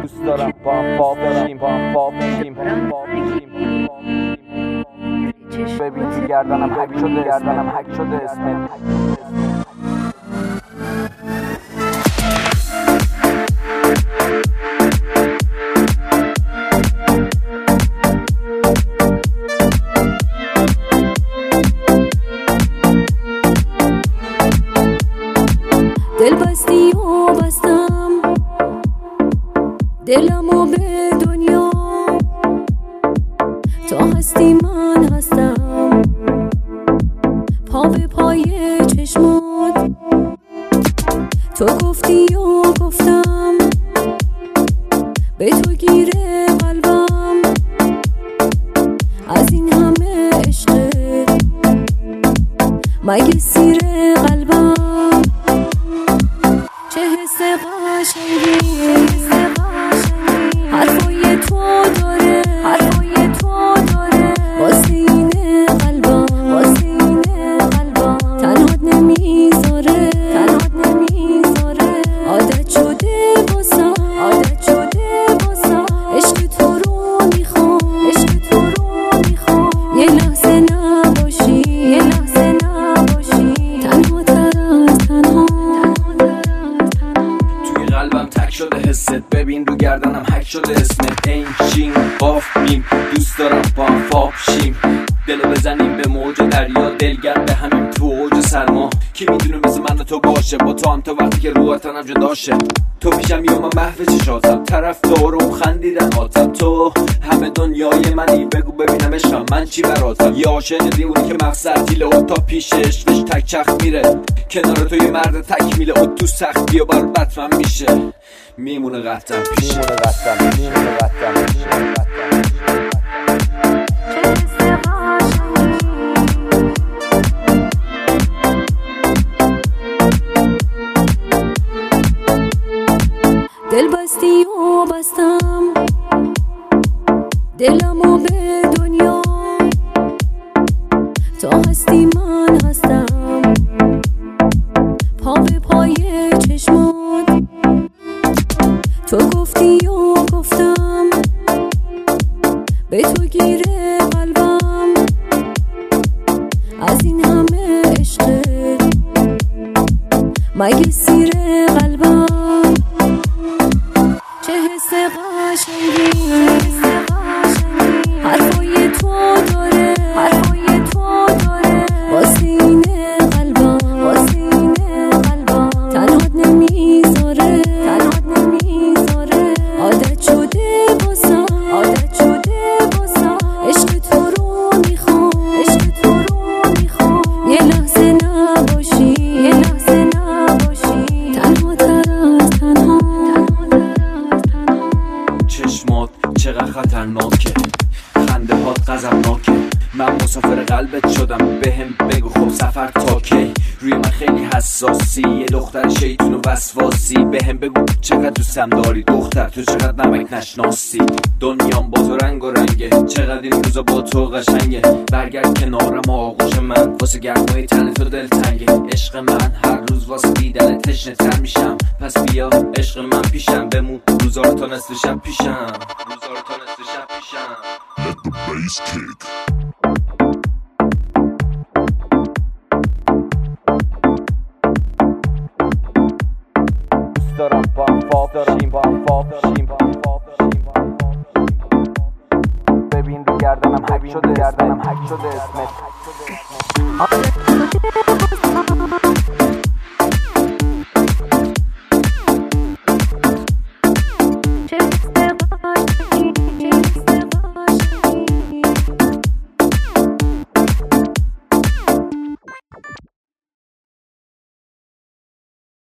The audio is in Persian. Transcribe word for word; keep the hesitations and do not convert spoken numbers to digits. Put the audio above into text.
دوست دارم با هم پاپ بشیم با هم پاپ بشیم ببین تو گردنم حک شده گردنم حک شده اسمت دل بستی و بستم دلمو به دنیا تا هستی من هستم پا به پای چشمات تو گفتی و گفتم به تو گیره قلبم از این همه عشقت مگه سیر قلبم چه حس قشنگی حرفای تو داره حرفای تو داره واسه اینه قلبم واسه اینه قلبم تنهات نمیذاره تنهات نمیذاره عادت شده باسم عادت شده باسم عشق تو رو میخوام عشق تو رو میخوام یه لحظه نباشی یه لحظه نباشی تنها تر از تنها قلبم تک شده حست ببین رو گردنم حک شده اسمت این شین قاف میم دوست دارم با هم فاپ شیم دلو بزنیم به موج دریا دلگرم به همین تو اوج سرما کی میدونه مثل من و تو باشه با تو هم تا وقتی که رو تنم جداشه تو پیشم یا من محو چشاتم طرف دارم خندیدن آتم تو همه دنیای منی بگو ببینم عشقم من چی براتم یا عاشق دیونی که مقصد دیله و تا پیش عشقش تک چخ میره کنار تو یه مرد تکمیله و تو سخت بیا بر بطمن میشه میمونه قطعم پیشه میمونه قطعم میمونه قطعم میمونه قطعم دل بستی و بستم دلمو به دنیا تا هستی من هستم پا به پای چشمات تو گفتی و گفتم به تو گیره قلبم از این همه عشقت مگه سیر قلبم چه حس قشنگی حرفای تو داره حرفای تو داره واسه اینه قلبم واسه اینه قلبم تنهات نمیذاره تنهات نمیذاره عادت شده باسم عادت شده باسم عشق تو رو میخوام عشق تو رو میخوام یه لحظه نباشی یه لحظه نباشی تنها تر از تنها چشمات چقدر خطرناکه خنده هات غضبناکه من مسافر قلبت شدم بهم بگو خب سفر تا کی روی من خیلی حساسی یه دختر شیطون و وسواسی بهم بگو چقدر دوستم داری دختر تو چقدر نمک نشناسی دنیام با تو رنگ و رنگه چقدر این روزا با تو قشنگه برگرد کنارم آغوش من واسه گرمای تن تو دل تنگه عشق من هر روز واسه دیدن تشنه تر میشم پس بیا عشق من پیشم بمون روزا رو تا نصف شب پیشم روزا رو تا نصف شب پیشم Let the bass kick. دوست دارم با هم پاپ بشیم با هم پاپ بشیم ببین رو گردنم حک شده گردنم حک شده اسمت